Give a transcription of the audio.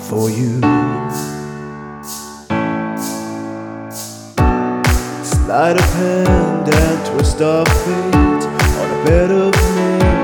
for you. Sleight of hand and twist of fate on a bed of nails.